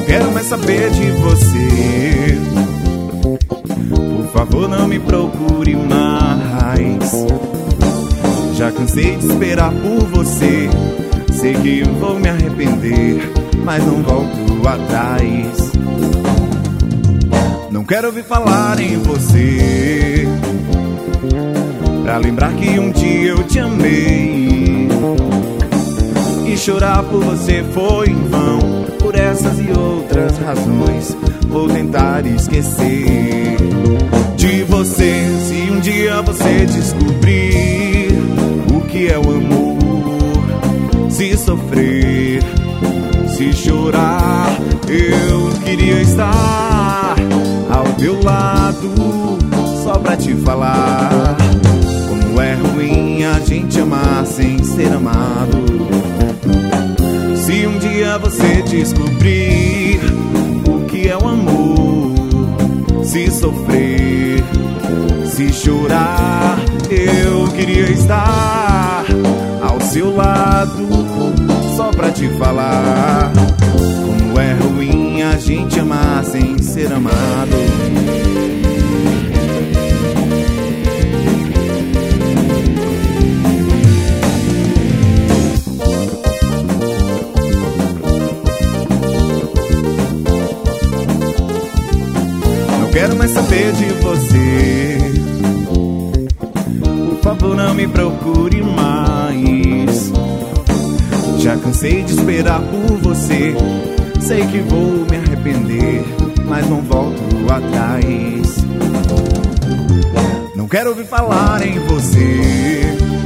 quero mais saber de você. Por favor, não me procure mais. Já cansei de esperar por você. Sei que vou me arrepender, mas não volto atrás. Não quero ouvir falar em você, pra lembrar que um dia eu te amei. E chorar por você foi em vão. Por essas e outras razões vou tentar esquecer de você. Se um dia você descobrir o que é o amor, se sofrer, se chorar, eu queria estar ao teu lado, só pra te falar como é ruim a gente amar sem ser amado. Se um dia você descobrir o que é o amor, se sofrer, se chorar, eu queria estar ao seu lado, só pra te falar como é ruim a gente amar sem ser amado. Quero mais saber de você. Por favor, não me procure mais. Já cansei de esperar por você. Sei que vou me arrepender, mas não volto atrás. Não quero ouvir falar em você,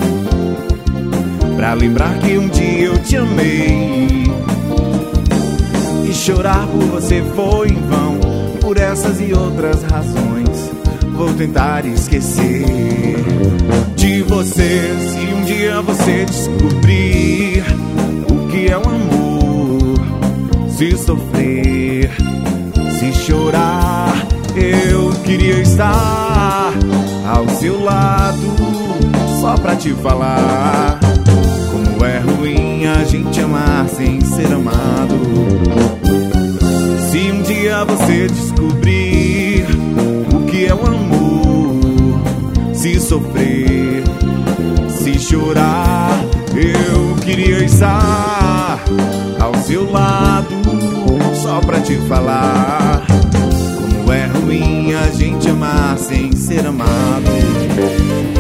pra lembrar que um dia eu te amei. E chorar por você foi em vão. Por essas e outras razões vou tentar esquecer de você. Se um dia você descobrir o que é o amor, se sofrer, se chorar, eu queria estar ao seu lado, só pra te falar como é ruim a gente amar sem ser amado. Se um dia você descobrir o que é o amor, se sofrer, se chorar, eu queria estar ao seu lado, só pra te falar como é ruim a gente amar sem ser amado.